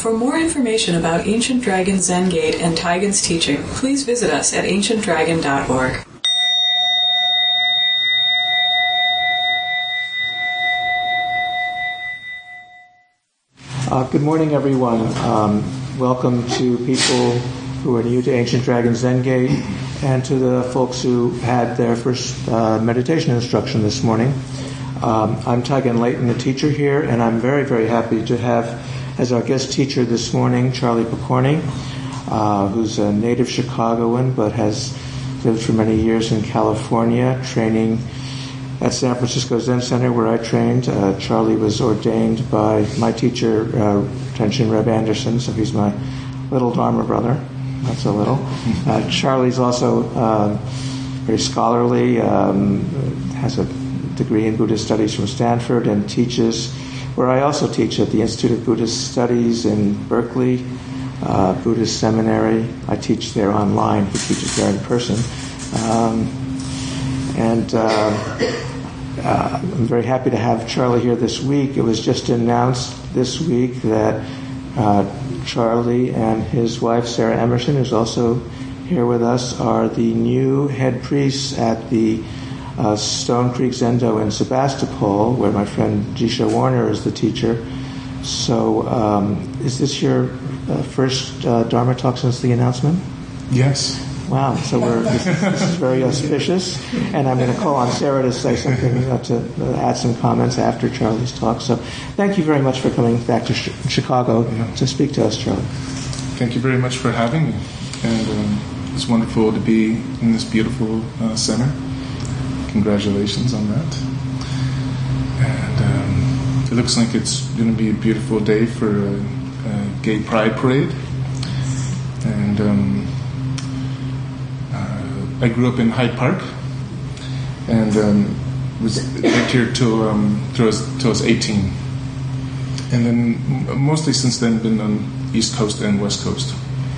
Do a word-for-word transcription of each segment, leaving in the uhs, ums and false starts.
For more information about Ancient Dragon Zen Gate and Taigen's teaching, please visit us at ancient dragon dot org. Uh, good morning, everyone. Um, welcome to people who are new to Ancient Dragon Zen Gate and to the folks who had their first uh, meditation instruction this morning. Um, I'm Taigen Layton, the teacher here, and I'm very, very happy to have as our guest teacher this morning Charlie Pokorny, uh, who's a native Chicagoan but has lived for many years in California, training at San Francisco Zen Center where I trained. Uh, Charlie was ordained by my teacher, uh, Tenshin Reb Anderson, so he's my little Dharma brother. Not so little. Uh, Charlie's also uh, very scholarly, um, has a degree in Buddhist studies from Stanford, and teaches where I also teach at the Institute of Buddhist Studies in Berkeley, uh, Buddhist Seminary. I teach there online. He teaches there in person. Um, and uh, uh, I'm very happy to have Charlie here this week. It was just announced this week that uh, Charlie and his wife, Sarah Emerson, who's also here with us, are the new head priests at the Uh, Stone Creek Zendo in Sebastopol, where my friend Jisha Warner is the teacher. So, um, is this your uh, first uh, Dharma talk since the announcement? Yes. Wow. So we're this, this is very auspicious, and I'm going to call on Sarah to say something, uh, to uh, add some comments after Charlie's talk. So, thank you very much for coming back to sh- Chicago yeah. to speak to us, Charlie. Thank you very much for having me, and um, it's wonderful to be in this beautiful uh, center. Congratulations on that. And um, it looks like it's going to be a beautiful day for a, a gay pride parade. And um, uh, I grew up in Hyde Park and um, was lived here till, um, till, I was, till I was eighteen. And then mostly since then been on East Coast and West Coast.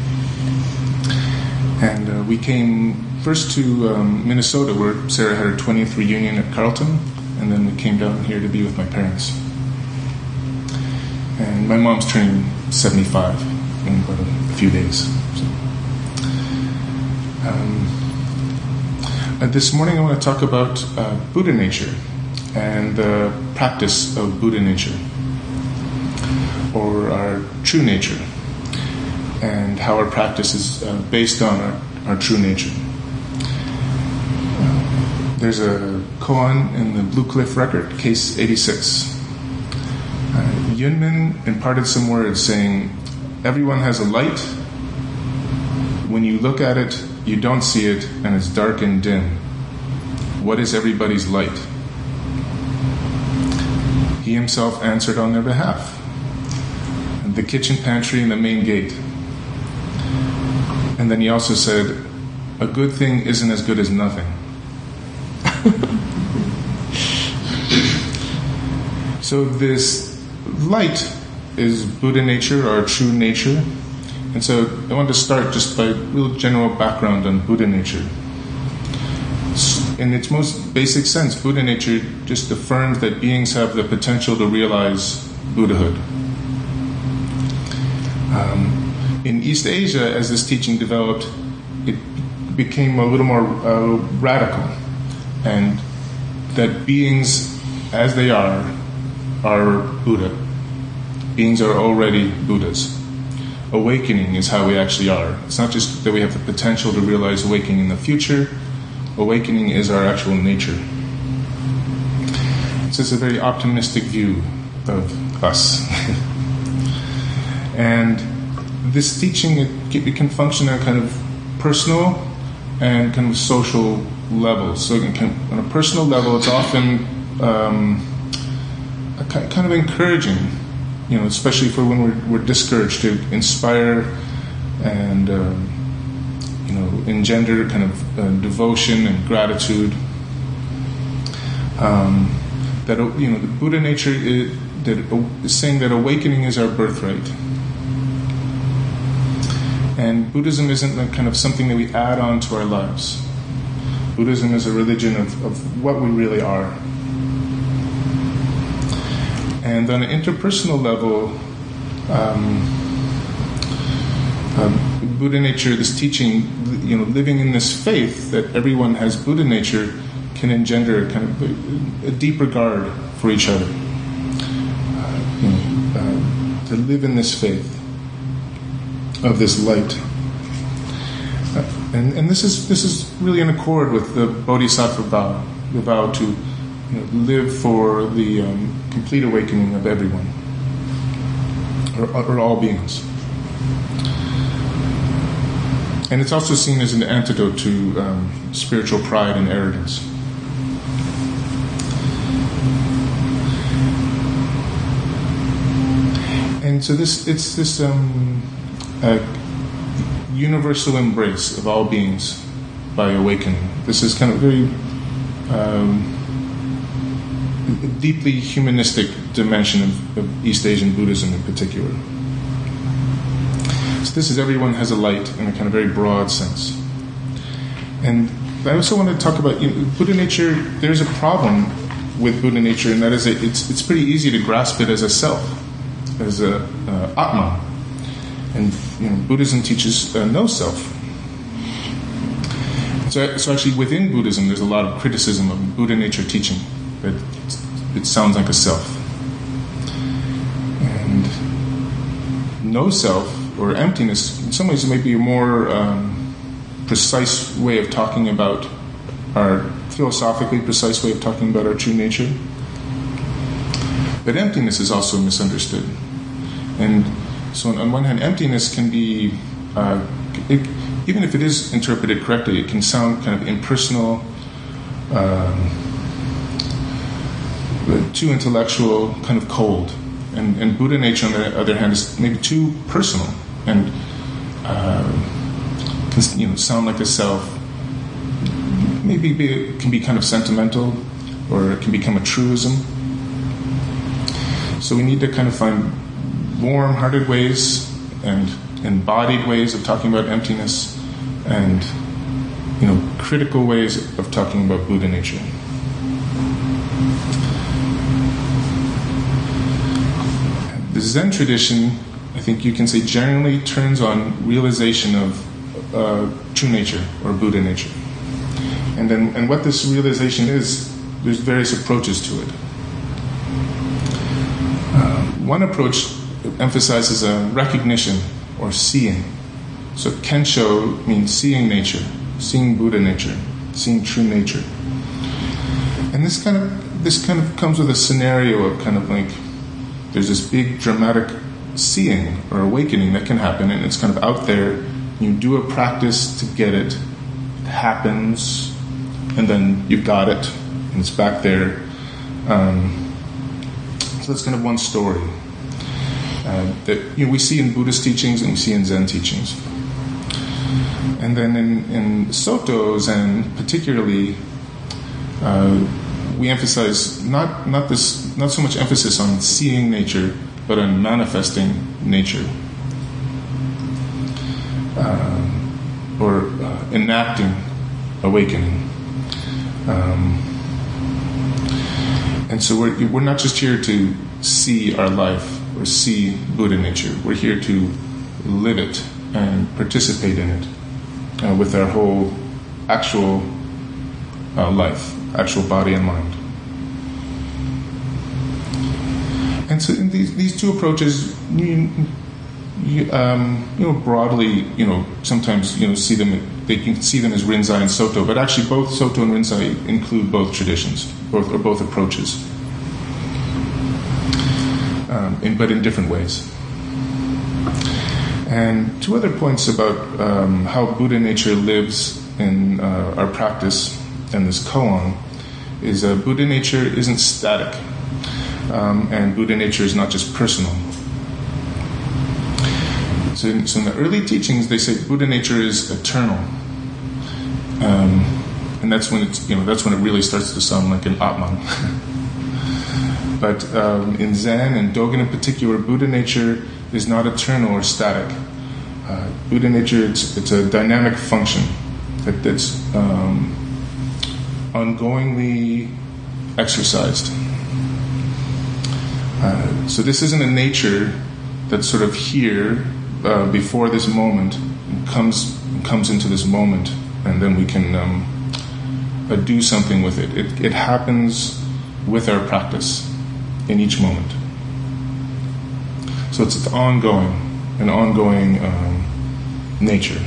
And uh, we came first to um, Minnesota, where Sarah had her twentieth reunion at Carleton, and then we came down here to be with my parents. And my mom's turning seventy-five in about a few days. So, um, uh, this morning I want to talk about uh, Buddha nature and the practice of Buddha nature, or our true nature, and how our practice is uh, based on our, our true nature. There's a koan in the Blue Cliff Record, case eighty-six. Uh, Yunmin imparted some words saying, everyone has a light. When you look at it, you don't see it, and it's dark and dim. What is everybody's light? He himself answered on their behalf. The kitchen pantry and the main gate. And then he also said, a good thing isn't as good as nothing. So this light is Buddha nature, our true nature. And so I want to start just by a real general background on Buddha nature. In its most basic sense, Buddha nature just affirms that beings have the potential to realize Buddhahood. Um, in East Asia, as this teaching developed, it became a little more uh, radical. And that beings, as they are, are Buddha. Beings are already Buddhas. Awakening is how we actually are. It's not just that we have the potential to realize awakening in the future. Awakening is our actual nature. It's just a very optimistic view of us. And this teaching, it, it can function on a kind of personal and kind of social levels. So it can, on a personal level, it's often um, a kind of encouraging, you know, especially for when we're, we're discouraged, to inspire and um, you know, engender kind of uh, devotion and gratitude. Um, that you know, the Buddha nature is, that is saying that awakening is our birthright. And Buddhism isn't like kind of something that we add on to our lives. Buddhism is a religion of, of what we really are. And on an interpersonal level, um, uh, Buddha nature, this teaching, you know, living in this faith that everyone has Buddha nature, can engender kind of a, a deep regard for each other. Uh, you know, uh, to live in this faith of this light. Uh, and, and this is this is really in accord with the Bodhisattva vow, the vow to, you know, live for the um, complete awakening of everyone, or, or all beings. And it's also seen as an antidote to um, spiritual pride and arrogance. And so this it's this um, uh, universal embrace of all beings by awakening. This is kind of very um, deeply humanistic dimension of, of East Asian Buddhism in particular. So this is everyone has a light in a kind of very broad sense. And I also want to talk about, you know, Buddha nature. There's a problem with Buddha nature, and that is that it's it's pretty easy to grasp it as a self, as a uh, Atman. And, you know, Buddhism teaches uh, no self. So, so actually within Buddhism there's a lot of criticism of Buddha nature teaching, that it sounds like a self. And no self, or emptiness, in some ways it may be a more um, precise way of talking about our, philosophically precise way of talking about our true nature. But emptiness is also misunderstood. And so on one hand, emptiness can be, uh, it, even if it is interpreted correctly, it can sound kind of impersonal, um, too intellectual, kind of cold. And, and Buddha nature, on the other hand, is maybe too personal and uh, can, you know, sound like a self. Maybe be, it can be kind of sentimental, or it can become a truism. So we need to kind of find warm-hearted ways and embodied ways of talking about emptiness, and, you know, critical ways of talking about Buddha nature. The Zen tradition, I think you can say, generally turns on realization of uh, true nature or Buddha nature. And then, and what this realization is, there's various approaches to it. Uh, one approach emphasizes a recognition or seeing. So Kensho means seeing nature, seeing Buddha nature, seeing true nature. And this kind of this kind of comes with a scenario of kind of like, there's this big dramatic seeing or awakening that can happen, and it's kind of out there. You do a practice to get it. It happens, and then you've got it, and it's back there. Um, so that's kind of one story uh, that, you know, we see in Buddhist teachings and we see in Zen teachings. And then in, in Soto Zen, particularly, uh, we emphasize not not this not so much emphasis on seeing nature, but on manifesting nature, uh, or uh, enacting awakening. Um, and so we're we're not just here to see our life or see Buddha nature. We're here to live it and participate in it uh, with our whole actual uh, life, actual body and mind. And so in these these two approaches, you, you, um, you know, broadly, you know, sometimes, you know, see them, they can see them as Rinzai and Soto, but actually both Soto and Rinzai include both traditions, both or both approaches, um, in, but in different ways. And two other points about um, how Buddha nature lives in uh, our practice and this koan is uh, Buddha nature isn't static, um, and Buddha nature is not just personal. So in, so in the early teachings, they say Buddha nature is eternal, um, and that's when it's, you know, that's when it really starts to sound like an Atman. But um, in Zen and Dogen in particular, Buddha nature is not eternal or static. Uh, Buddha nature, it's, it's a dynamic function that, that's um, ongoingly exercised. Uh, so this isn't a nature that's sort of here uh, before this moment, comes comes into this moment, and then we can um, uh, do something with it. it. It happens with our practice in each moment. So it's, it's ongoing, an ongoing um, nature.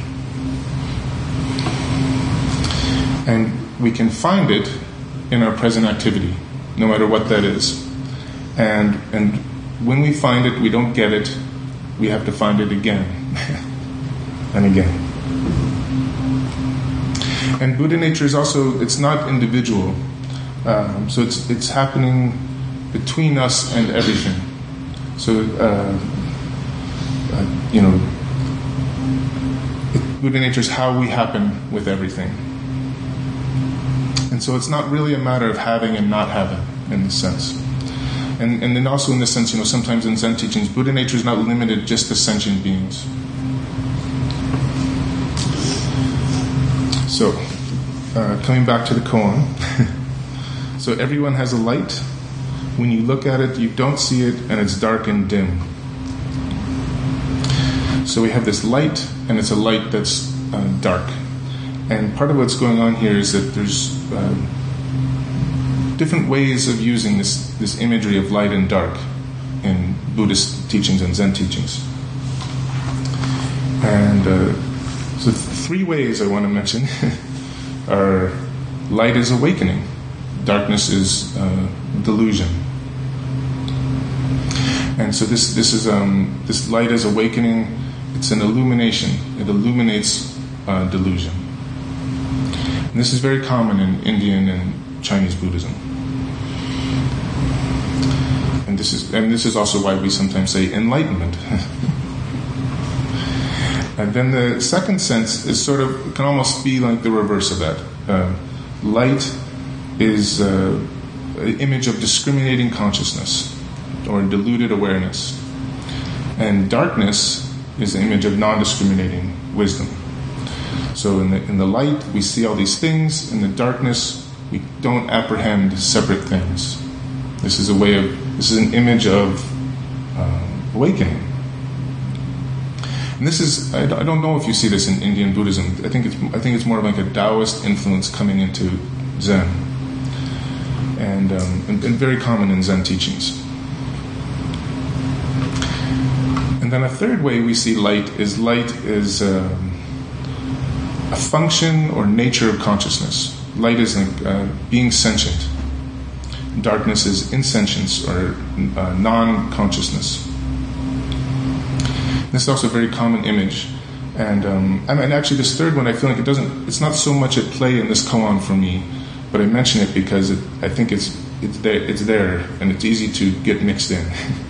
And we can find it in our present activity, no matter what that is. And and when we find it, we don't get it, we have to find it again and again. And Buddha nature is also, it's not individual. Um, so it's it's happening between us and everything. So, uh, uh, you know, it, Buddha nature is how we happen with everything. And so it's not really a matter of having and not having in this sense. And, and then also in the sense, you know, sometimes in Zen teachings, Buddha nature is not limited just to sentient beings. So, uh, coming back to the koan. So everyone has a light. When you look at it, you don't see it, and it's dark and dim. So we have this light, and it's a light that's uh, dark. And part of what's going on here is that there's uh, different ways of using this, this imagery of light and dark in Buddhist teachings and Zen teachings. And uh, so th- three ways I want to mention are light is awakening, darkness is uh, delusion. And so this this is um, this light is awakening. It's an illumination. It illuminates uh, delusion. And this is very common in Indian and Chinese Buddhism. And this is and this is also why we sometimes say enlightenment. And then the second sense is sort of, can almost be like the reverse of that. Uh, light is uh, an image of discriminating consciousness or deluded awareness. And darkness is the image of non-discriminating wisdom. So in the, in the light, we see all these things. In the darkness, we don't apprehend separate things. This is a way of, this is an image of uh, awakening. And this is, I, I don't know if you see this in Indian Buddhism. I think it's, I think it's more like a Taoist influence coming into Zen. And, um, and, and very common in Zen teachings. And then a third way we see light is light is um, a function or nature of consciousness. Light is like uh, being sentient. Darkness is insentience or uh, non-consciousness. This is also a very common image. And, um, and actually this third one, I feel like it doesn't, it's not so much at play in this koan for me, but I mention it because it, I think it's it's there, it's there and it's easy to get mixed in.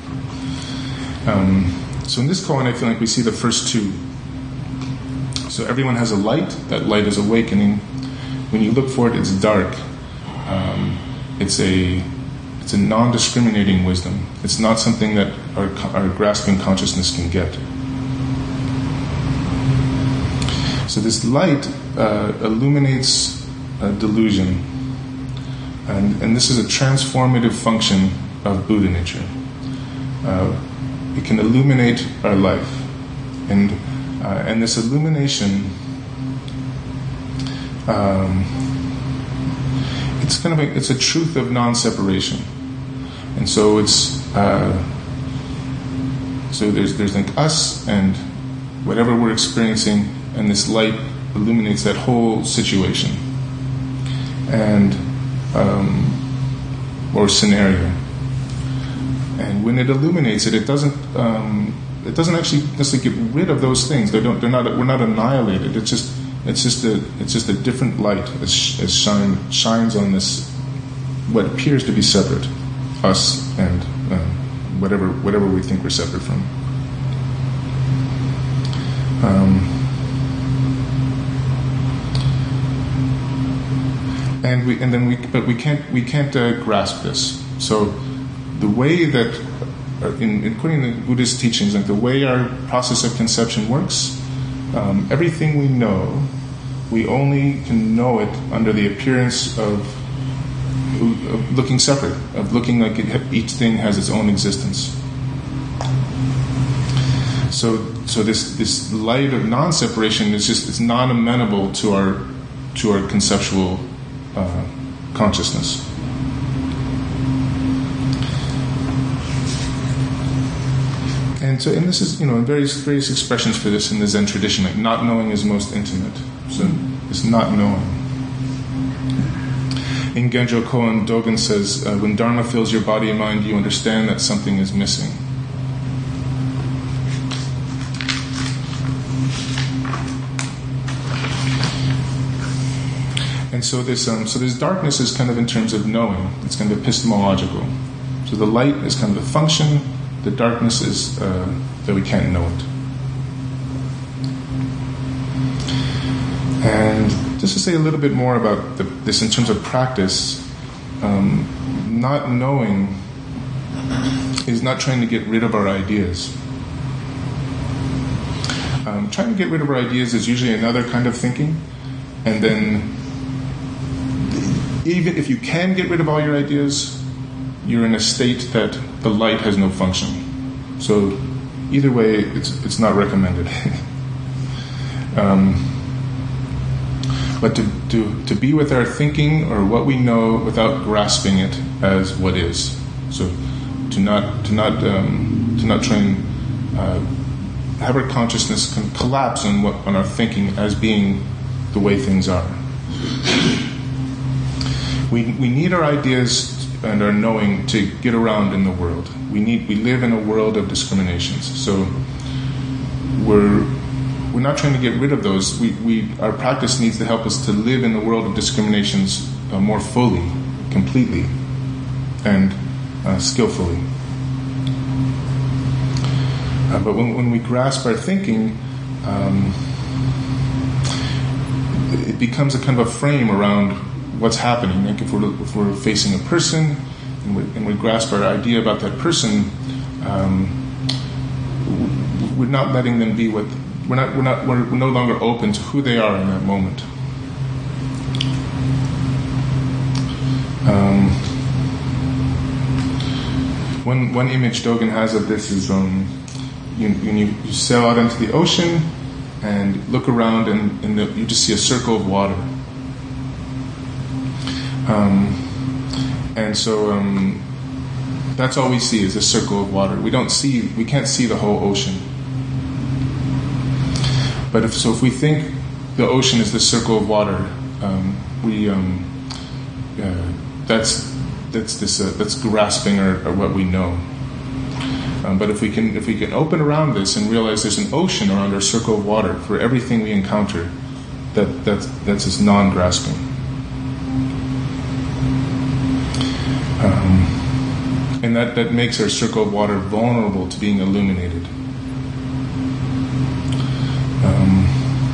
um, so in this koan, I feel like we see the first two. So everyone has a light. That light is awakening. When you look for it, it's dark. Um, it's a it's a non-discriminating wisdom. It's not something that our, our grasping consciousness can get. So this light uh, illuminates uh, delusion. And, and this is a transformative function of Buddha nature. Uh, it can illuminate our life. And, uh, and this illumination, um, it's kind of a, it's a truth of non-separation. And so it's, uh, so there's, there's like us and whatever we're experiencing, and this light illuminates that whole situation. And Um, or scenario, and when it illuminates it, it doesn't um, it doesn't actually necessarily get rid of those things. They don't. They're not. We're not annihilated. It's just. It's just a. It's just a different light as, as shine shines on this, what appears to be separate, us and uh, whatever whatever we think we're separate from. Um, And we, and then we, but we can't, we can't uh, grasp this. So, the way that, uh, in, including the Buddhist teachings, like the way our process of conception works, um, everything we know, we only can know it under the appearance of, of looking separate, of looking like it, each thing has its own existence. So, so this this light of non-separation is just it's non-amenable to our to our conceptual uh, consciousness. And so, and this is, you know, in various various expressions for this in the Zen tradition, like not knowing is most intimate. So it's not knowing. In Genjo Koan, Dogen says, uh, when Dharma fills your body and mind, you understand that something is missing. And so this, um, so this darkness is kind of in terms of knowing. It's kind of epistemological. So the light is kind of the function. The darkness is uh, that we can't know it. And just to say a little bit more about the, this in terms of practice, um, not knowing is not trying to get rid of our ideas. Um, trying to get rid of our ideas is usually another kind of thinking, and then even if you can get rid of all your ideas, you're in a state that the light has no function. So either way, it's it's not recommended. um, but to, to to be with our thinking or what we know without grasping it as what is. So to not to not um, to not try and uh, have our consciousness collapse on what on our thinking as being the way things are. We we need our ideas and our knowing to get around in the world. We need we live in a world of discriminations. So we're we're not trying to get rid of those. We we our practice needs to help us to live in the world of discriminations uh, more fully, completely, and uh, skillfully. Uh, but when when we grasp our thinking, um, it becomes a kind of a frame around what's happening. Like if we're if we're facing a person and we, and we grasp our idea about that person, um, we're not letting them be what we're not. We're not. We're, we're no longer open to who they are in that moment. Um, one one image Dogen has of this is um, you, you you sail out into the ocean and look around and, and the, you just see a circle of water. Um, and so um, that's all we see is a circle of water. We don't see, we can't see the whole ocean. But if so, if we think the ocean is the circle of water, um, we um, uh, that's that's this uh, that's grasping our, our what we know. Um, but if we can if we can open around this and realize there's an ocean around our circle of water for everything we encounter, that that's that's this non-grasping. Um, and that, that makes our circle of water vulnerable to being illuminated. Um,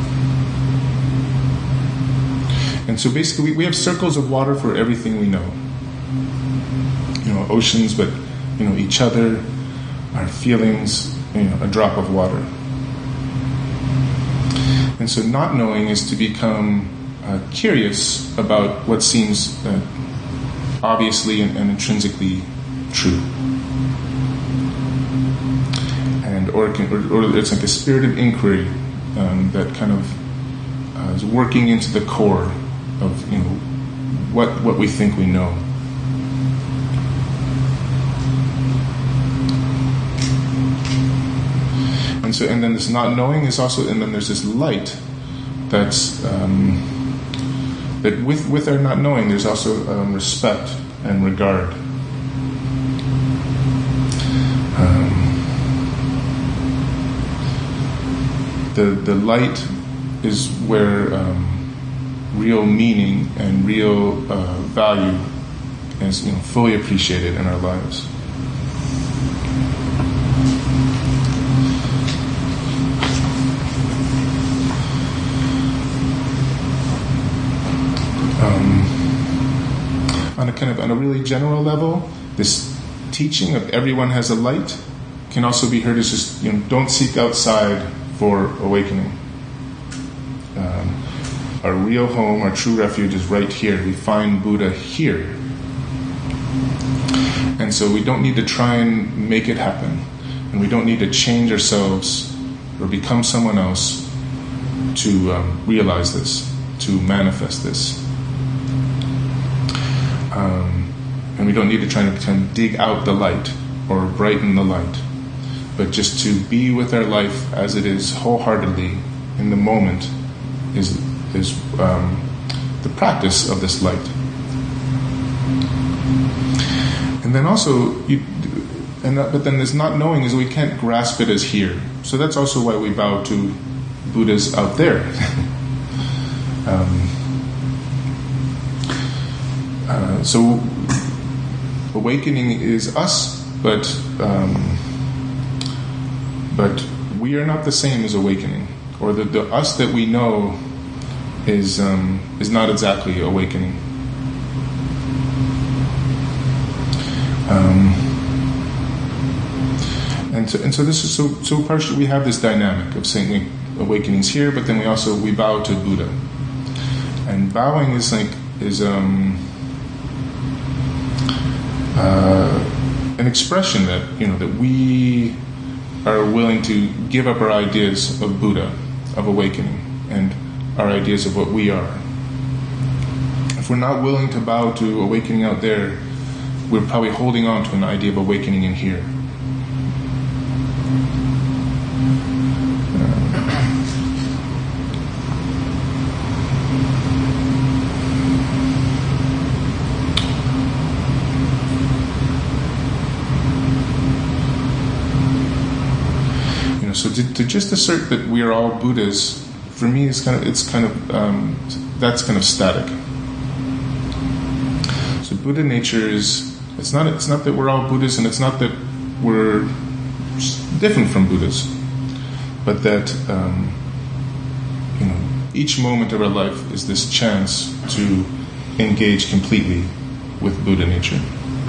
and so basically we, we have circles of water for everything we know. You know, oceans, but, you know, each other, our feelings, you know, a drop of water. And so not knowing is to become uh, curious about what seems uh, obviously and, and intrinsically true, and or, can, or, or it's like a spirit of inquiry um, that kind of uh, is working into the core of, you know, what what we think we know. And so, and then this not knowing is also, and then there's this light that's. Um, That with, with our not knowing, there's also um, respect and regard. Um, the the light is where um, real meaning and real uh, value is, you know, fully appreciated in our lives. Um, on a kind of on a really general level, this teaching of everyone has a light can also be heard as just, you know, don't seek outside for awakening. Um, our real home, our true refuge is right here. We find Buddha here. And so we don't need to try and make it happen. And we don't need to change ourselves or become someone else to um, realize this, to manifest this. Um, and we don't need to try to kind of dig out the light or brighten the light, but just to be with our life as it is wholeheartedly in the moment is is um, the practice of this light. And then also, you, and that, but then this not knowing is we can't grasp it as here. So that's also why we bow to Buddhas out there. um, uh, so awakening is us, but um, but we are not the same as awakening, or the, the us that we know is um, is not exactly awakening. Um, and so, and so this is so so partially we have this dynamic of saying like awakenings here, but then we also we bow to Buddha, and bowing is like is um, uh, an expression that you know that we are willing to give up our ideas of Buddha, of awakening, and our ideas of what we are. If we're not willing to bow to awakening out there, we're probably holding on to an idea of awakening in here. You know, so to, to just assert that we are all Buddhas, for me, is kind of it's kind of um, that's kind of static. So Buddha nature is it's not it's not that we're all Buddhas, and it's not that we're different from Buddhas, but that um, you know each moment of our life is this chance to engage completely with Buddha nature.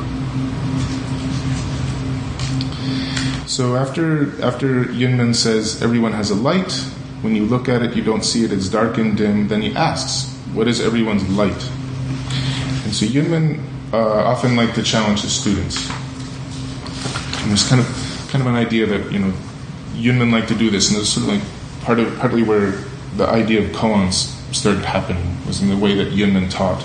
So after after Yunmen says everyone has a light, when you look at it you don't see it, it's dark and dim, then he asks, what is everyone's light? And so Yunmen uh, often like to challenge his students. And there's kind of kind of an idea that, you know, Yunmen like to do this, and it's sort of like part of partly where the idea of koans started happening, was in the way that Yunmen taught.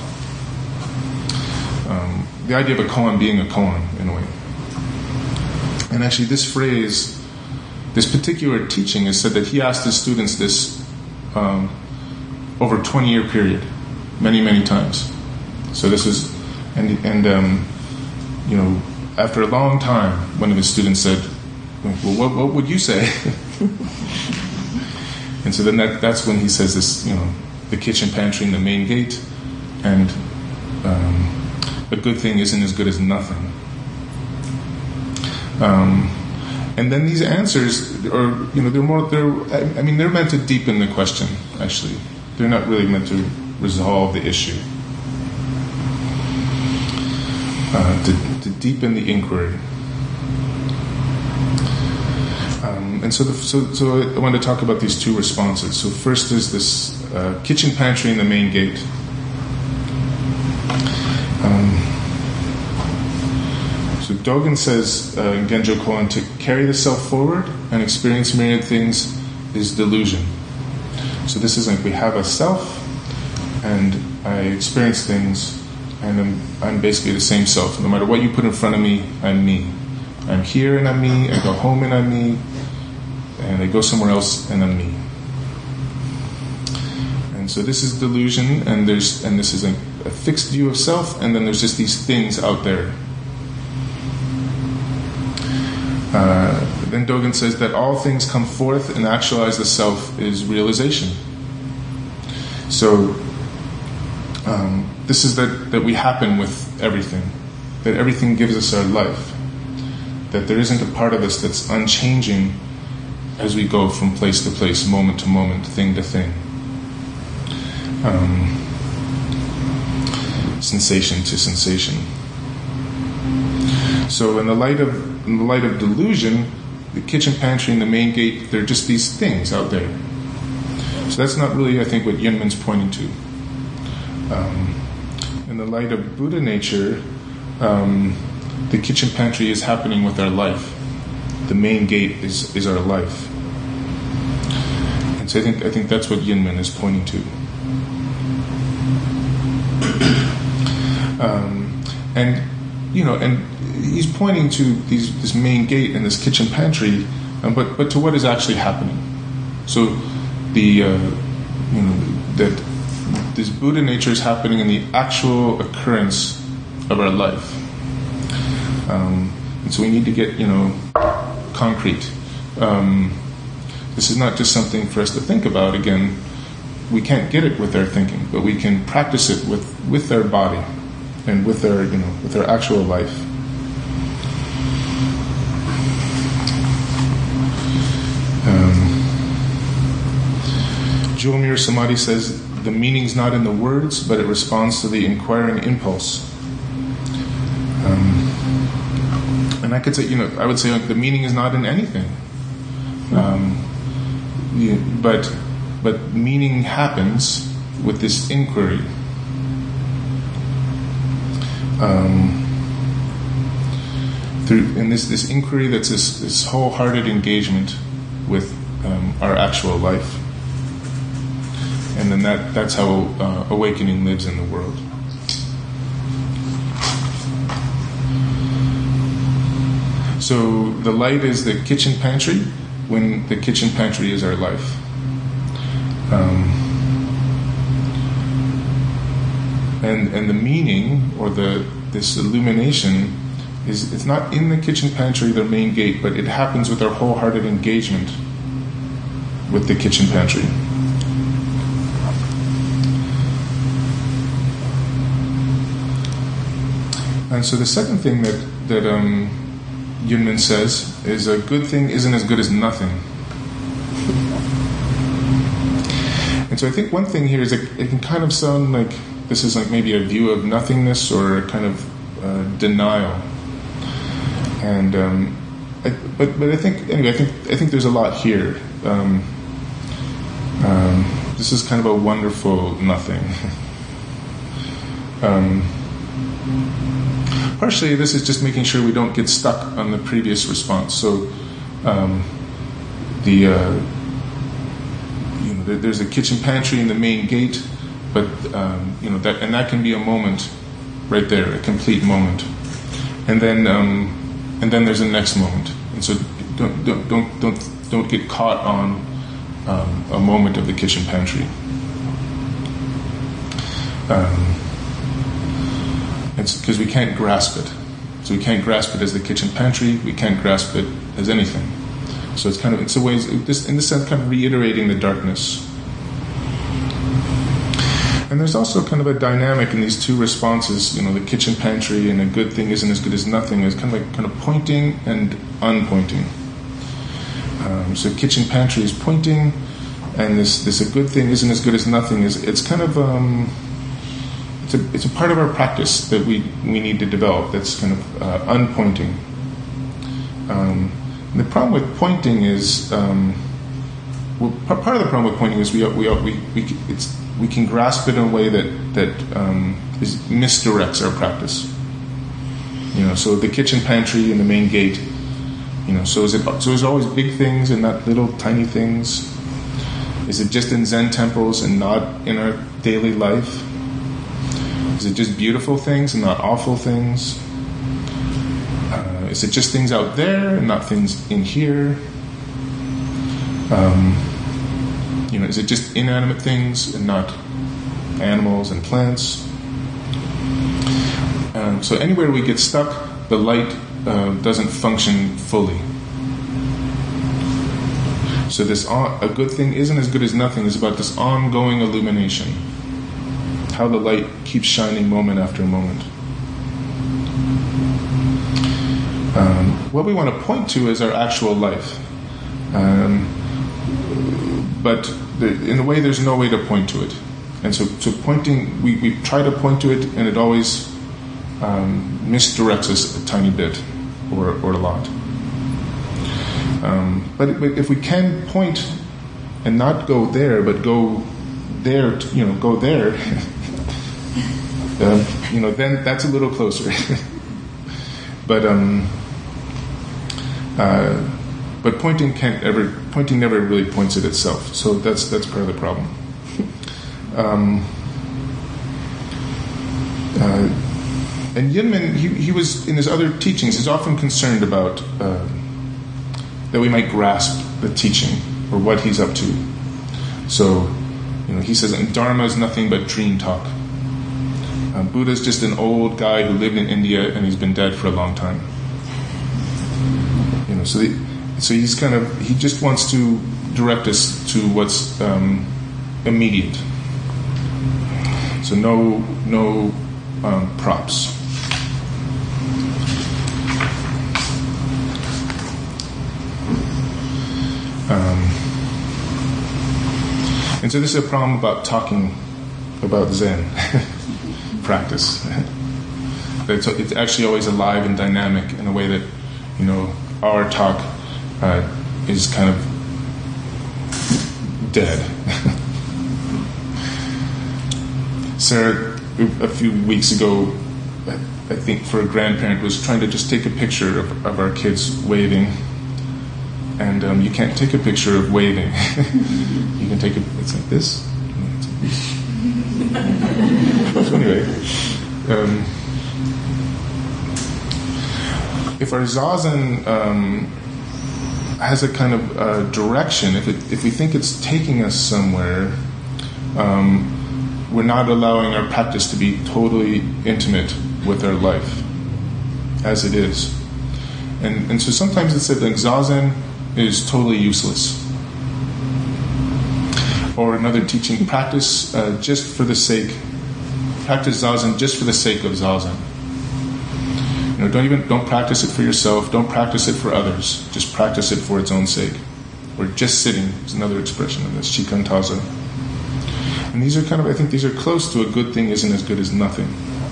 Um, the idea of a koan being a koan, in a way. And actually this phrase, this particular teaching is said that he asked his students this um, over a twenty-year period, many, many times. So this is, and, and um, you know, after a long time, one of his students said, well, what, what would you say? And so then that, that's when he says this, you know, the kitchen pantry and the main gate, and um, a good thing isn't as good as nothing. Um, and then these answers are, you know, they're more, they're, I mean, they're meant to deepen the question, actually. They're not really meant to resolve the issue. Uh, to, to deepen the inquiry. Um, and so, the, so, so I wanted to talk about these two responses. So first is this uh, kitchen pantry and the main gate. Um, So Dogen says uh, in Genjo Koan, to carry the self forward and experience myriad things is delusion. So this is like we have a self, and I experience things, and I'm, I'm basically the same self. No matter what you put in front of me, I'm me. I'm here and I'm me. I go home and I'm me. And I go somewhere else and I'm me. And so this is delusion, and there's and this is like a fixed view of self, and then there's just these things out there. Uh, then Dogen says that all things come forth and actualize the self is realization. So um, this is that, that we happen with everything, that everything gives us our life, that there isn't a part of us that's unchanging as we go from place to place, moment to moment, thing to thing, um, sensation to sensation. So in the light of in the light of delusion, the kitchen pantry and the main gate, they're just these things out there. So that's not really, I think, what Yunmen's pointing to. Um, in the light of Buddha nature, um, the kitchen pantry is happening with our life. The main gate is, is our life. So I think I think that's what Yunmen is pointing to. Um, and you know, and he's pointing to these, this main gate and this kitchen pantry, um, but but to what is actually happening. So the uh, you know that this Buddha nature is happening in the actual occurrence of our life, um, and so we need to get you know concrete. Um, this is not just something for us to think about. Again, we can't get it with our thinking, but we can practice it with, with our body and with our you know with our actual life. Um, Jewelmere Samadhi says the meaning's not in the words, but it responds to the inquiring impulse. Um, and I could say, you know, I would say like the meaning is not in anything. Um, you, but but meaning happens with this inquiry. Um, through in this this inquiry, that's this, this wholehearted engagement with um, our actual life, and then that that's how uh, awakening lives in the world. So the light is the kitchen pantry, when the kitchen pantry is our life. Um, and and the meaning, or the this illumination, is it's not in the kitchen pantry, the main gate, but it happens with our wholehearted engagement with the kitchen pantry. And so the second thing that that um, Yunmen says is a good thing isn't as good as nothing. And so I think one thing here is it, it can kind of sound like this is like maybe a view of nothingness or a kind of uh, denial. And um, I, but but I think anyway I think I think there's a lot here. Um, um, this is kind of a wonderful nothing. um, Partially, this is just making sure we don't get stuck on the previous response. So, um, the uh, you know, there, there's a kitchen pantry in the main gate, but um, you know that, and that can be a moment, right there, a complete moment, and then um, and then there's a next moment. And so, don't don't don't don't, don't get caught on um, a moment of the kitchen pantry. Um, It's because we can't grasp it. So we can't grasp it as the kitchen pantry. We can't grasp it as anything. So it's kind of, it's a way, this, in this sense, kind of reiterating the darkness. And there's also kind of a dynamic in these two responses. You know, the kitchen pantry and a good thing isn't as good as nothing. It's kind of like kind of pointing and unpointing. Um, so kitchen pantry is pointing, and this this a good thing isn't as good as nothing. Is it's kind of um, It's a, it's a part of our practice that we, we need to develop that's kind of uh, unpointing. Um, the problem with pointing is, um, well, part of the problem with pointing is we we we we, it's, we can grasp it in a way that that um, is, misdirects our practice. You know, so the kitchen pantry and the main gate. You know, so is it? So is it always big things and not little tiny things? Is it just in Zen temples and not in our daily life? Is it just beautiful things and not awful things? Uh, is it just things out there and not things in here? Um, you know, is it just inanimate things and not animals and plants? Um, so anywhere we get stuck, the light uh, doesn't function fully. So this on, a good thing isn't as good as nothing is about this ongoing illumination. How the light keeps shining moment after moment. Um, what we want to point to is our actual life. Um, but the, in a way, there's no way to point to it. And so, so pointing, we, we try to point to it, and it always um, misdirects us a tiny bit or, or a lot. Um, but, but if we can point and not go there, but go there, to, you know, go there, um, you know, then that's a little closer. but um, uh, but pointing can't ever pointing never really points at itself. So that's that's part of the problem. Um, uh, and Yinmen, he, he was in his other teachings, he's often concerned about uh, that we might grasp the teaching or what he's up to. So, you know, he says, Dharma is nothing but dream talk. Uh, Buddha's just an old guy who lived in India and he's been dead for a long time. You know, so the, so he's kind of he just wants to direct us to what's um, immediate. So no no um, props. Um, and so this is a problem about talking about Zen practice. It's, it's actually always alive and dynamic in a way that, you know, our talk uh, is kind of dead. Sarah, a few weeks ago, I think for a grandparent, was trying to just take a picture of, of our kids waving. And um, you can't take a picture of waving. You can take a, it's like this. It's like this. So anyway, um, if our zazen um, has a kind of uh, direction, if it, if we think it's taking us somewhere, um, we're not allowing our practice to be totally intimate with our life as it is. And and so sometimes it's said like zazen is totally useless. Or another teaching, practice uh, just for the sake, practice zazen just for the sake of zazen. You know, don't even don't practice it for yourself. Don't practice it for others. Just practice it for its own sake. Or just sitting is another expression of this, shikantaza. And these are kind of, I think these are close to a good thing isn't as good as nothing.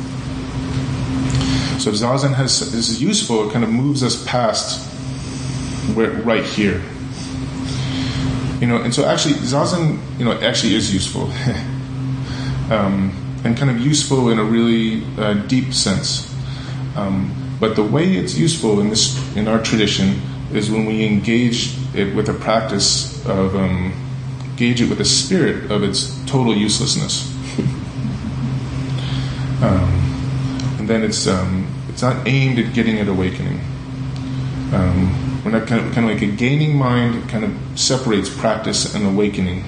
So if zazen has is useful, it kind of moves us past where, right here. You know, and so actually zazen, you know, actually is useful. um, and kind of useful in a really uh, deep sense. Um, but the way it's useful in this in our tradition is when we engage it with a practice of um, engage it with a spirit of its total uselessness. um, and then it's um, it's not aimed at getting at awakening. Um, we're not kind of kind of like a gaining mind kind of separates practice and awakening.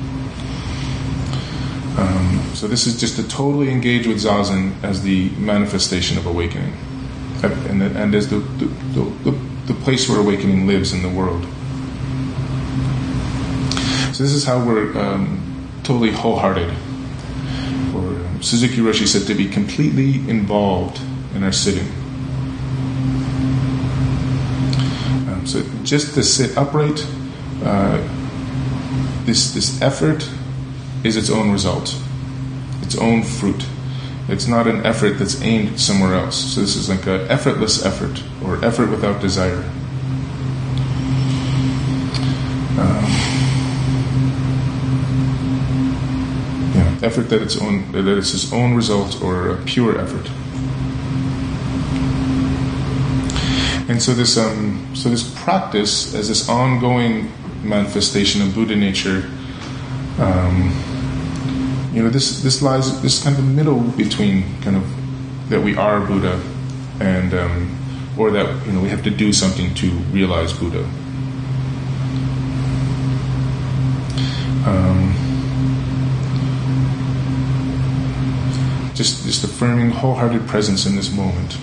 Um, so this is just to totally engage with zazen as the manifestation of awakening, and, and as the the, the the place where awakening lives in the world. So this is how we're um, totally wholehearted. Or Suzuki Roshi said to be completely involved in our sitting. Um, so just to sit upright, uh, this this effort is its own result, its own fruit. It's not an effort that's aimed somewhere else. So this is like an effortless effort, or effort without desire. Um, yeah, effort that its own that it's its own result, or a pure effort. And so this um, so this practice as this ongoing manifestation of Buddha nature. Um, You know, this this lies this kind of middle between kind of that we are Buddha, and um, or that you know we have to do something to realize Buddha. Um, just just affirming wholehearted presence in this moment,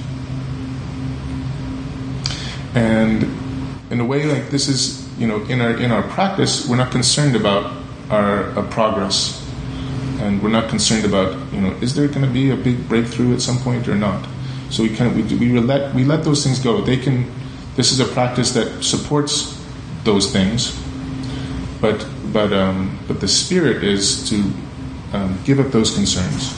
and in a way like this is you know in our in our practice we're not concerned about our, our progress. And we're not concerned about, you know, is there going to be a big breakthrough at some point or not? So we kind of we, we let we let those things go. They can. This is a practice that supports those things, but but um, but the spirit is to um, give up those concerns.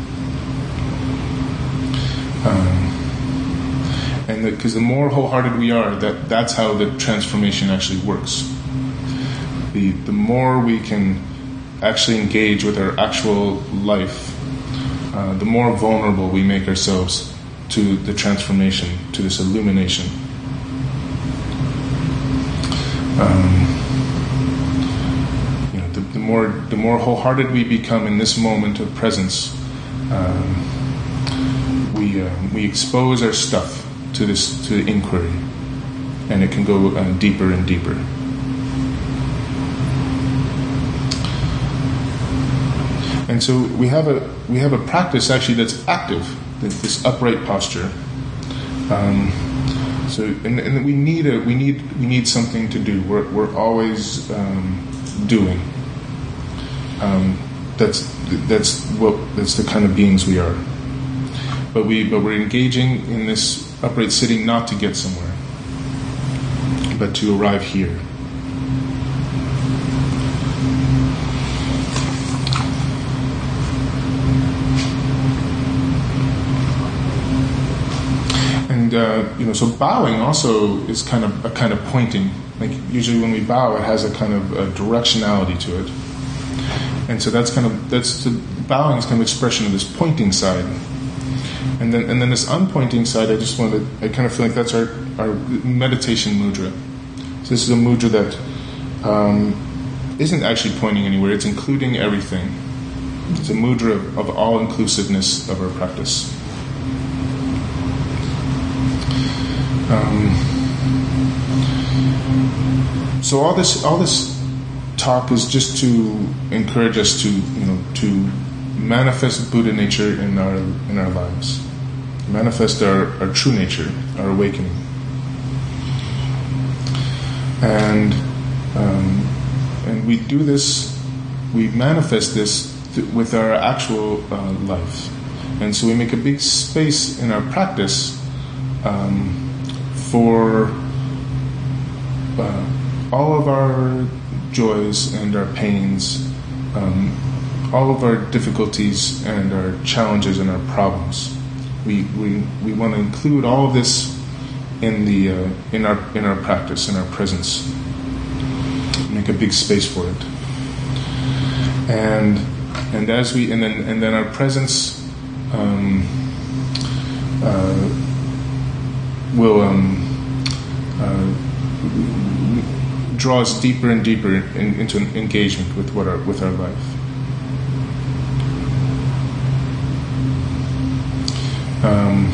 Um, and because the, the more wholehearted we are, that that's how the transformation actually works. The the more we can actually engage with our actual life, uh, the more vulnerable we make ourselves to the transformation, to this illumination. um, you know, the, the more the more wholehearted we become in this moment of presence, um, we uh, we expose our stuff to this to inquiry, and it can go uh, deeper and deeper. And so we have a we have a practice actually that's active, this upright posture. Um, so and, and we need a we need we need something to do. We're we're always um, doing. Um, that's that's what that's the kind of beings we are. But we but we're engaging in this upright sitting not to get somewhere, but to arrive here. And uh, you know, so bowing also is kind of a kind of pointing. Like usually when we bow, it has a kind of a directionality to it. And so that's kind of that's the bowing is kind of expression of this pointing side. And then and then this unpointing side, I just want to I kind of feel like that's our, our meditation mudra. So this is a mudra that um, isn't actually pointing anywhere, it's including everything. It's a mudra of all inclusiveness of our practice. Um, so all this all this talk is just to encourage us to you know to manifest Buddha nature in our in our lives, manifest our, our true nature, our awakening, and um, and we do this, we manifest this th- with our actual uh, life, and so we make a big space in our practice. Um, for uh, all of our joys and our pains, um, all of our difficulties and our challenges and our problems. We we, we want to include all of this in the uh, in our in our practice, in our presence. Make a big space for it. And and as we and then and then our presence um, uh, will um, uh, draw us deeper and deeper in, into an engagement with what our with our life. Um,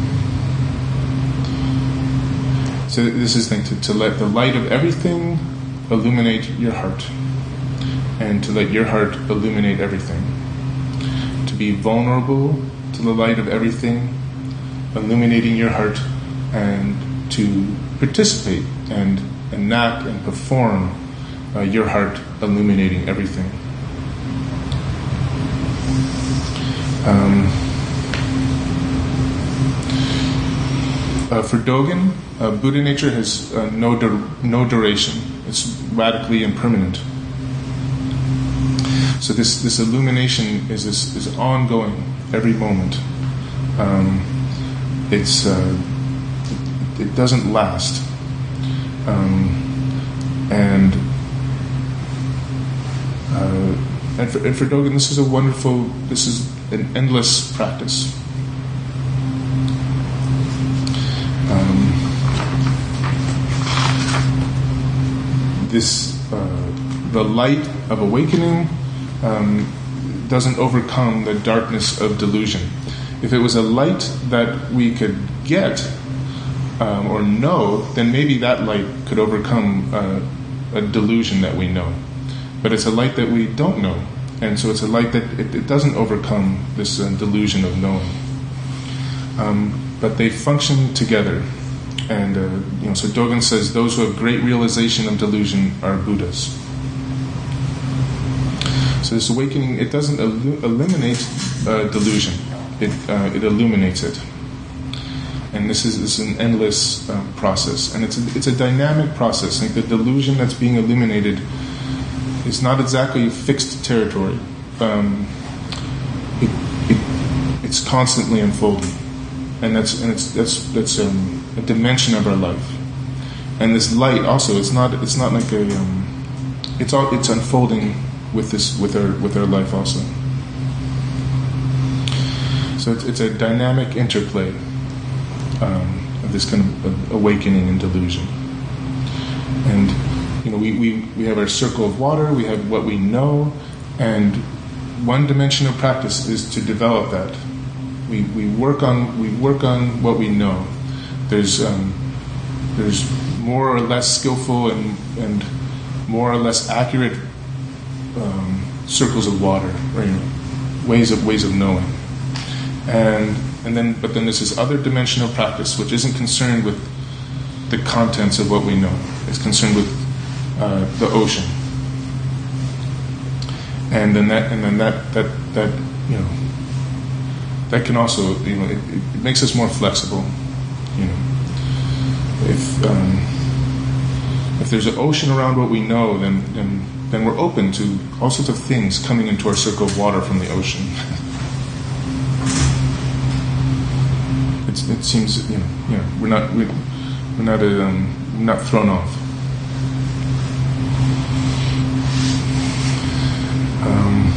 so this is the thing, to, to let the light of everything illuminate your heart, and to let your heart illuminate everything. To be vulnerable to the light of everything, illuminating your heart, and to participate and enact and perform uh, your heart illuminating everything. Um, uh, for Dogen, uh, Buddha nature has uh, no dur- no duration. It's radically impermanent. So this this illumination is this is ongoing every moment. Um, it's uh, it doesn't last, um, and uh, and, for, and for Dogen, this is a wonderful. This is an endless practice. Um, this uh, the light of awakening um, doesn't overcome the darkness of delusion. If it was a light that we could get um, or know, then maybe that light could overcome uh, a delusion that we know. But it's a light that we don't know, and so it's a light that it, it doesn't overcome this uh, delusion of knowing. Um, but they function together, and uh, you know. So Dogen says those who have great realization of delusion are Buddhas. So this awakening, it doesn't el- eliminate uh, delusion. It uh, it illuminates it, and this is, this is an endless uh, process, and it's a, it's a dynamic process. Like the delusion that's being illuminated is not exactly fixed territory. Um, it, it it's constantly unfolding, and that's and it's that's that's um, a dimension of our life. And this light also, it's not it's not like a um, it's all it's unfolding with this with our with our life also. So it's, it's a dynamic interplay um, of this kind of awakening and delusion. And you know, we, we, we have our circle of water, we have what we know, and one dimension of practice is to develop that. We we work on we work on what we know. There's um, there's more or less skillful and and more or less accurate um, circles of water, or, you know, ways of ways of knowing, and and then but then there's this other dimension of practice which isn't concerned with the contents of what we know. It's concerned with uh, the ocean, and then that and then that that that you know that can also you know it, it makes us more flexible. You know, if um, if there's an ocean around what we know, then then then we're open to all sorts of things coming into our circle of water from the ocean. it's, it seems you know you know we're not we're, we're not a, um, we're not thrown off. Um,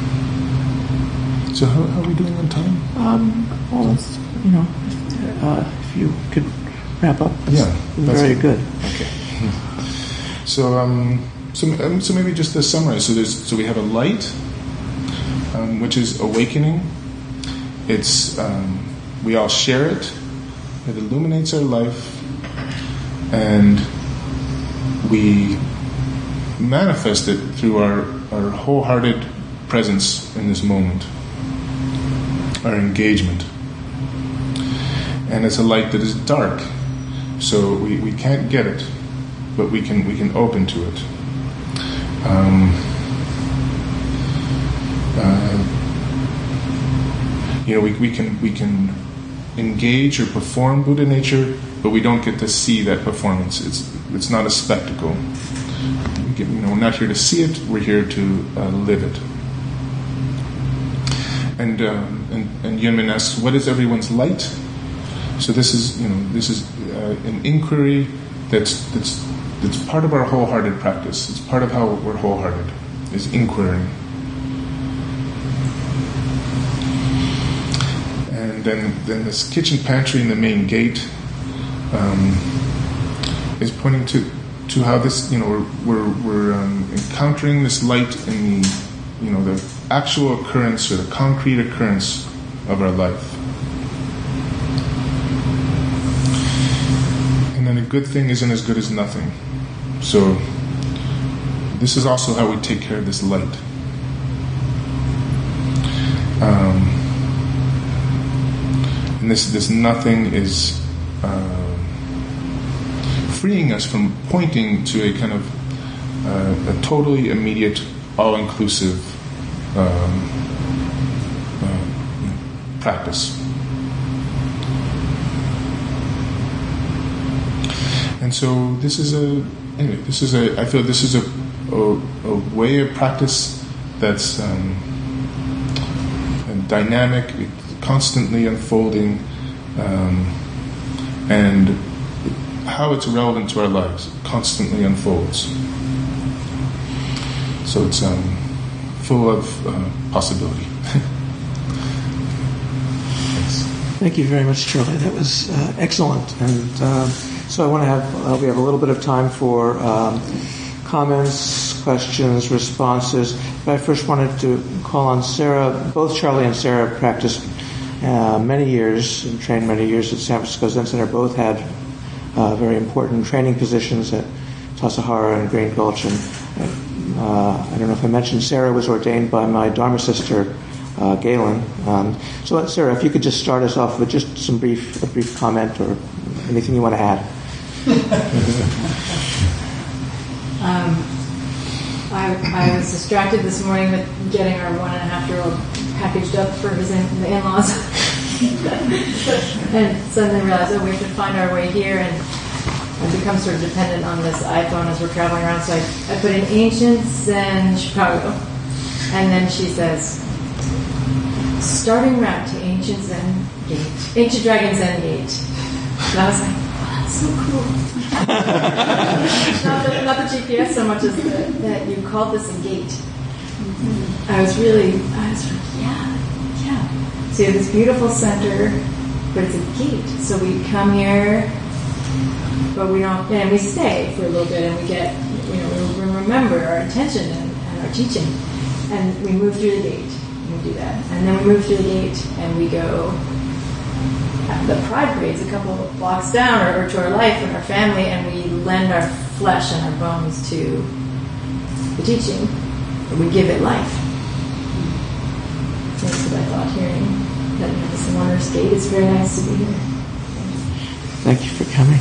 so how, how are we doing on time? Um, well, it's, you know, uh, if you could wrap up, that's yeah, that's very good. good. Okay. So, um, so, um, so maybe just to summarize. So, there's, so we have a light, um, which is awakening. It's um, we all share it. It illuminates our life, and we manifest it through our, our wholehearted presence in this moment, our engagement. And it's a light that is dark, so we, we can't get it, but we can we can open to it. Um, uh, you know, we, we can we can engage or perform Buddha nature, but we don't get to see that performance. It's it's not a spectacle. We get, you know, we're not here to see it. We're here to uh, live it. And um, and and Yunmin asks, "What is everyone's light?" So this is you know this is uh, an inquiry that's that's that's part of our wholehearted practice. It's part of how we're wholehearted, is inquiring. And then then this kitchen pantry in the main gate um, is pointing to to how this you know we're we're, we're um, encountering this light in the you know the actual occurrence or the concrete occurrence of our life. And then a good thing isn't as good as nothing. So this is also how we take care of this light. Um, and this this nothing is uh, freeing us from pointing to a kind of uh, a totally immediate, all-inclusive um, uh, practice. And so this is a anyway. This is a. I feel this is a a, a way of practice that's um, dynamic, constantly unfolding, um, and how it's relevant to our lives constantly unfolds. So it's um, full of uh, possibility. Thanks. Thank you very much, Charlie. That was uh, excellent. And uh, so I want to have uh, we have a little bit of time for um, comments, questions, responses. But I first wanted to call on Sarah. Both Charlie and Sarah practiced uh, many years and trained many years at San Francisco Zen Center. Both had uh, very important training positions at Tassajara and Green Gulch. And uh, I don't know if I mentioned, Sarah was ordained by my Dharma sister, uh, Galen. Um, so, Sarah, if you could just start us off with just some brief, a brief comment or anything you want to add. um, I, I was distracted this morning with getting our one and a half year old packaged up for his in, the in-laws, and suddenly realized, oh, we have to find our way here, and I've become sort of dependent on this iPhone as we're traveling around. So I, I put in Ancient Zen Chicago, and then she says, starting route to Ancient Zen Gate, Ancient Dragon Zen Gate. And I was like, so cool. not, the, not the G P S so much as the, that you called this a gate. Mm-hmm. I was really, I was like, yeah, yeah. So you have this beautiful center, but it's a gate. So we come here, but we don't, and we stay for a little bit, and we get you know, we remember our intention and, and our teaching. And we move through the gate. We do that. And then we move through the gate and we go. The Pride Parade's a couple of blocks down, or, or to our life and our family, and we lend our flesh and our bones to the teaching. And we give it life. That's what I thought hearing that you have this wondrous gate. It's very nice to be here. Thank you for coming.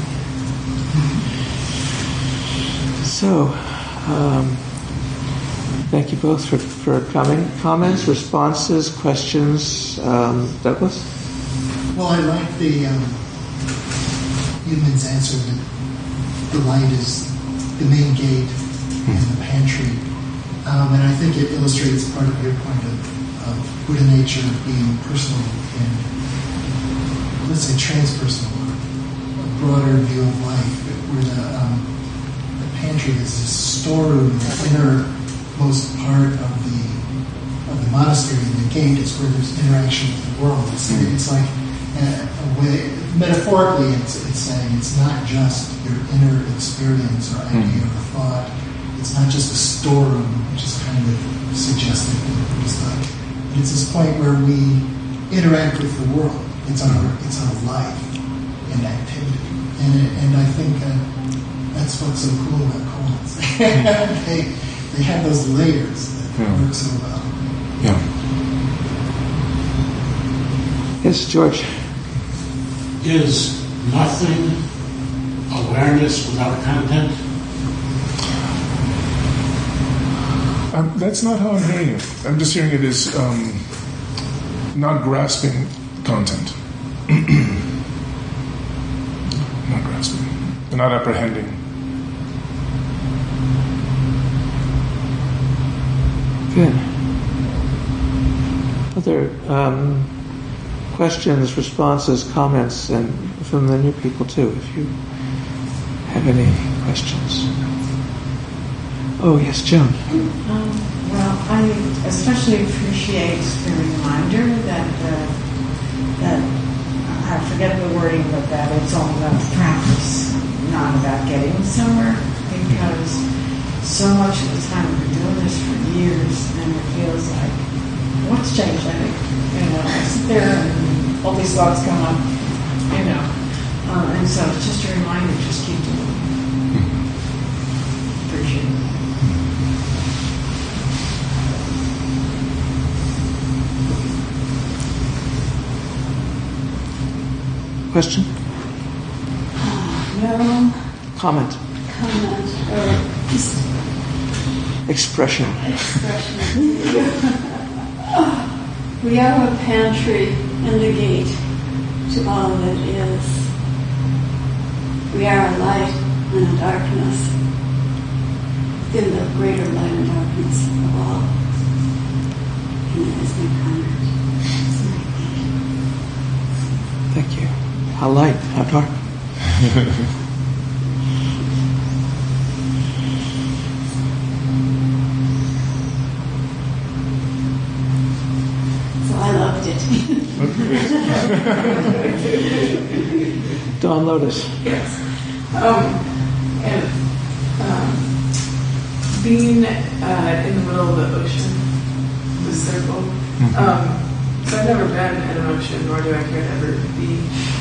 So, um, thank you both for, for coming. Comments, responses, questions? Um, Douglas? Well, I like the um, Ewen's answer that the light is the main gate in the pantry. Um, and I think it illustrates part of your point of, of Buddha nature being personal and, let's say, transpersonal, a broader view of life, where the, um, the pantry is this storeroom, the innermost part of the of the monastery, and the gate is where there's interaction with the world. It's, it's like, a way, metaphorically, it's, it's saying it's not just your inner experience or idea or thought. It's not just a storeroom, which is kind of suggestive of Buddhist thought. But it's this point where we interact with the world. It's our it's our life and activity, and it, and I think uh, that's what's so cool about koans. they they have those layers that yeah. work so well. Yeah. Yes, George. Is nothing awareness without content? Um, that's not how I'm hearing it. I'm just hearing it as um, not grasping content. Not grasping. Not apprehending. Good. Other um, questions, responses, comments, and from the new people too, if you have any questions. Oh, yes, Joan. Um, well, I especially appreciate the reminder that, uh, that I forget the wording, but that it's all about the practice, not about getting somewhere, because so much of the time we're doing this for years, and it feels like, what's changed? I think, you know, I sit there and all these thoughts come up, you know, uh, and so it's just a reminder, just keep doing it. Appreciate it. Question? No. Comment? Comment. Or just expression. Expression. We have a pantry and a gate to all that is. We are a light and a darkness in the greater light and darkness of all. And that is my comment. Thank you. How light, how dark? So I loved it. Dawn Lotus. Yes. Um, and um, being uh, in the middle of the ocean, the circle. Mm-hmm. Um, so I've never been in an ocean, nor do I care to ever be.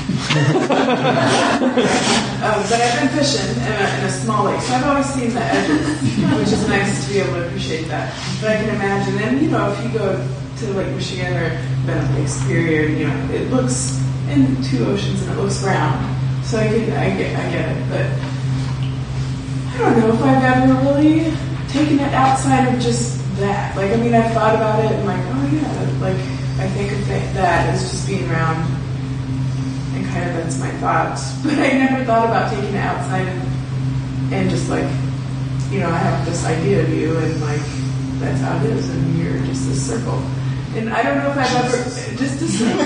um, but I've been fishing in a, in a small lake, so I've always seen the edges, which is nice to be able to appreciate that. But I can imagine, and you know, if you go to Lake Michigan or been at Lake Superior, you know, it looks in two oceans and it looks round. So I get, I get, I get it. But I don't know if I've ever really taken it outside of just that. Like, I mean, I've thought about it and like, oh yeah, like I think of that as just being around. And kind of that's my thoughts. But I never thought about taking it outside and, and just like, you know, I have this idea of you and like, that's how it is and you're just this circle. And I don't know if I've ever, just this circle.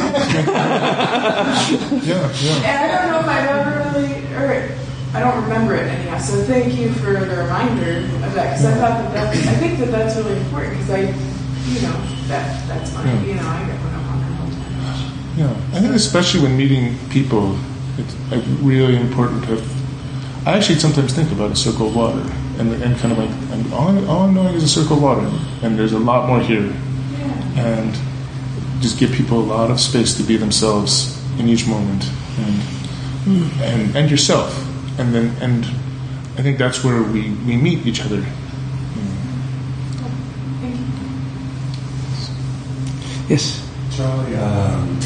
yeah, yeah. And I don't know if I've ever really, or I don't remember it anyhow. So thank you for the reminder of that. Because I thought that that's, I think that that's really important because I, you know, that that's fine. Yeah. You know, I get what I'm on all the time. Yeah, I think especially when meeting people, it's really important to have, I actually sometimes think about a circle of water and and kind of like and all, all I'm knowing is a circle of water, and there's a lot more here, and just give people a lot of space to be themselves in each moment, and and and yourself, and then and I think that's where we, we meet each other. Yes, Charlie. Um,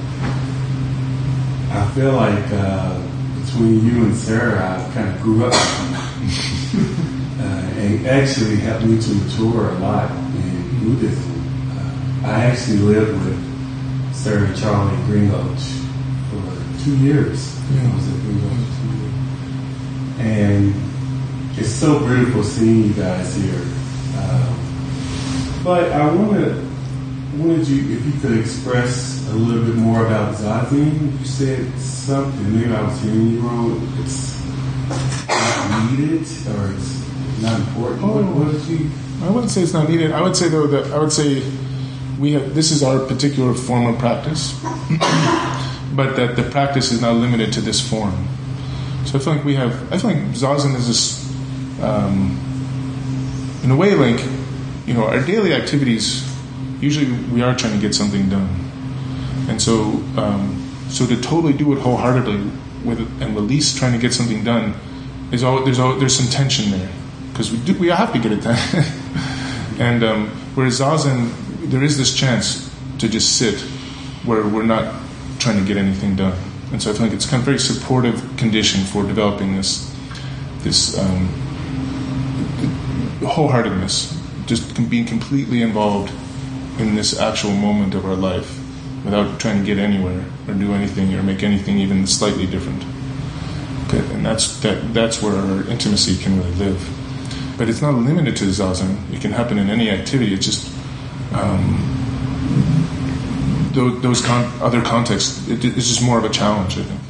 I feel like uh, between you and Sarah, I kind of grew up, uh, and actually helped me to mature a lot in Buddhism. Uh, I actually lived with Sarah and Charlie in Green Gulch for two years. Yeah. I was at Green Gulch for two years, and it's so beautiful seeing you guys here. Um, but I wanted wanted you, if you could express a little bit more about Zazen. You said something, maybe I was hearing you wrong. It's not needed, or it's not important. Oh, what, what did you? I wouldn't say it's not needed. I would say though that I would say we have this is our particular form of practice, but that the practice is not limited to this form. So I feel like we have. I feel like Zazen is this, um, in a way, like you know, our daily activities. Usually, we are trying to get something done, and so um, so to totally do it wholeheartedly with and release trying to get something done is all there's all there's some tension there because we do we have to get it done, and um, whereas Zazen there is this chance to just sit where we're not trying to get anything done, and so I feel like it's kind of very supportive condition for developing this this um, wholeheartedness, just being completely involved in this actual moment of our life without trying to get anywhere or do anything or make anything even slightly different. Okay, and that's that that's where our intimacy can really live. But it's not limited to Zazen. It can happen in any activity. It's just um, those, those con- other contexts. It, it's just more of a challenge, I think.